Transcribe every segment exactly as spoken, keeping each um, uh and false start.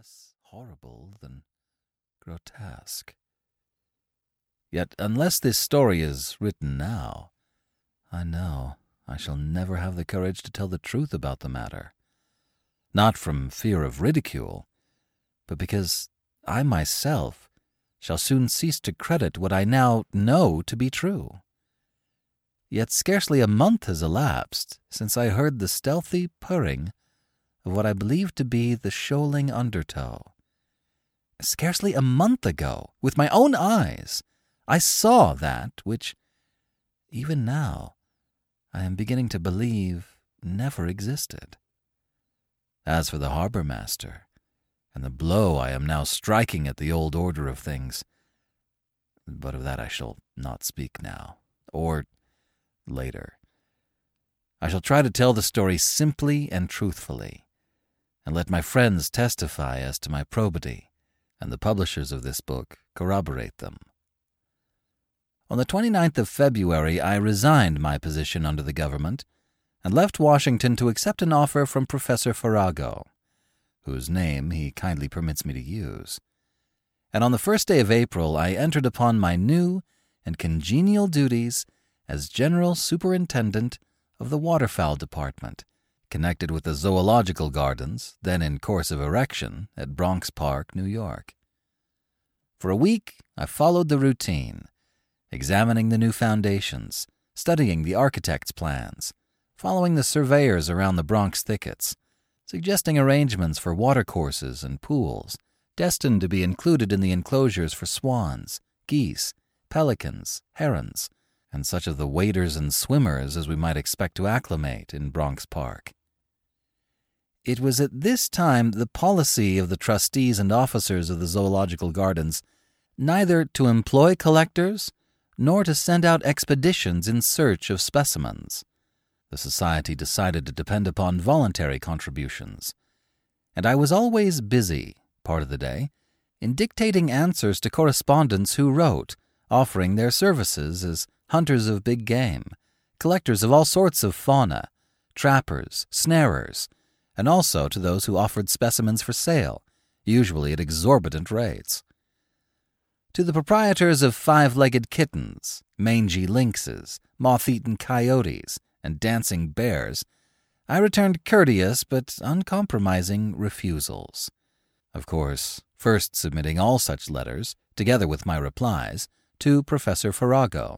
less horrible than grotesque. Yet unless this story is written now, I know I shall never have the courage to tell the truth about the matter. Not from fear of ridicule, but because I myself shall soon cease to credit what I now know to be true. Yet scarcely a month has elapsed since I heard the stealthy purring of what I believed to be the shoaling undertow. Scarcely a month ago, with my own eyes, I saw that which, even now, I am beginning to believe never existed. As for the harbor master, and the blow I am now striking at the old order of things, but of that I shall not speak now, or later. I shall try to tell the story simply and truthfully, and let my friends testify as to my probity, and the publishers of this book corroborate them. On the twenty-ninth of February, I resigned my position under the government and left Washington to accept an offer from Professor Farago, whose name he kindly permits me to use. And on the first day of April, I entered upon my new and congenial duties as General Superintendent of the Waterfowl Department, connected with the Zoological Gardens, then in course of erection, at Bronx Park, New York. For a week, I followed the routine, examining the new foundations, studying the architect's plans, following the surveyors around the Bronx thickets, suggesting arrangements for watercourses and pools, destined to be included in the enclosures for swans, geese, pelicans, herons, and such of the waders and swimmers as we might expect to acclimate in Bronx Park. It was at this time the policy of the trustees and officers of the Zoological Gardens neither to employ collectors nor to send out expeditions in search of specimens. The society decided to depend upon voluntary contributions, and I was always busy, part of the day, in dictating answers to correspondents who wrote, offering their services as hunters of big game, collectors of all sorts of fauna, trappers, snarers, and also to those who offered specimens for sale, usually at exorbitant rates. To the proprietors of five-legged kittens, mangy lynxes, moth-eaten coyotes, and dancing bears, I returned courteous but uncompromising refusals. Of course, first submitting all such letters, together with my replies, to Professor Farago.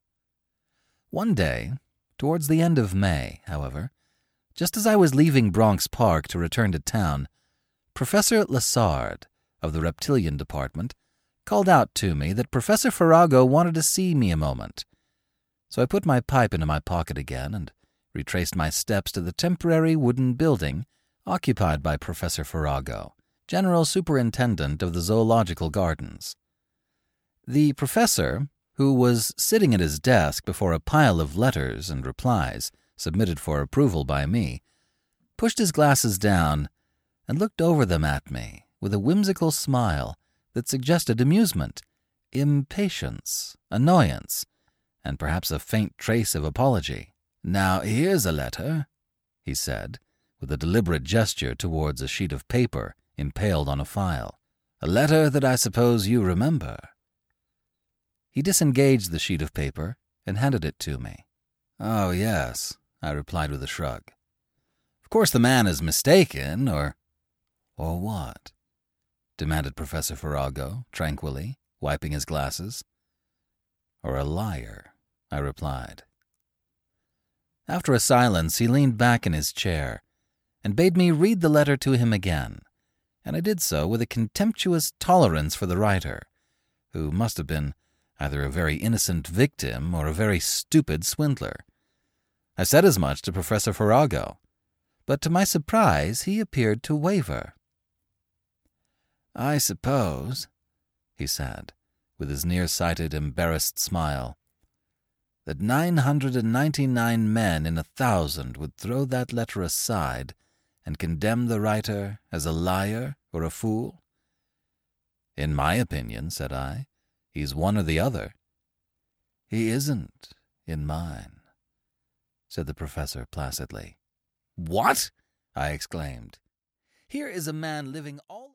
One day, towards the end of May, however, just as I was leaving Bronx Park to return to town, Professor Lessard, of the Reptilian Department, called out to me that Professor Farago wanted to see me a moment. So I put my pipe into my pocket again and retraced my steps to the temporary wooden building occupied by Professor Farago, General Superintendent of the Zoological Gardens. The professor, who was sitting at his desk before a pile of letters and replies submitted for approval by me, pushed his glasses down and looked over them at me with a whimsical smile that suggested amusement, impatience, annoyance, and perhaps a faint trace of apology. "Now here's a letter," he said, with a deliberate gesture towards a sheet of paper impaled on a file. "A letter that I suppose you remember." He disengaged the sheet of paper and handed it to me. "Oh, yes," I replied with a shrug. "Of course the man is mistaken, or—" "Or what?" demanded Professor Farago, tranquilly, wiping his glasses. "Or a liar," I replied. After a silence, he leaned back in his chair and bade me read the letter to him again, and I did so with a contemptuous tolerance for the writer, who must have been either a very innocent victim or a very stupid swindler. I said as much to Professor Farago, but to my surprise he appeared to waver. "I suppose," he said, with his near-sighted, embarrassed smile, "that nine hundred and ninety-nine men in a thousand would throw that letter aside and condemn the writer as a liar or a fool?" "In my opinion," said I, "he's one or the other." "He isn't in mine," said the professor placidly. "What?" I exclaimed. "Here is a man living all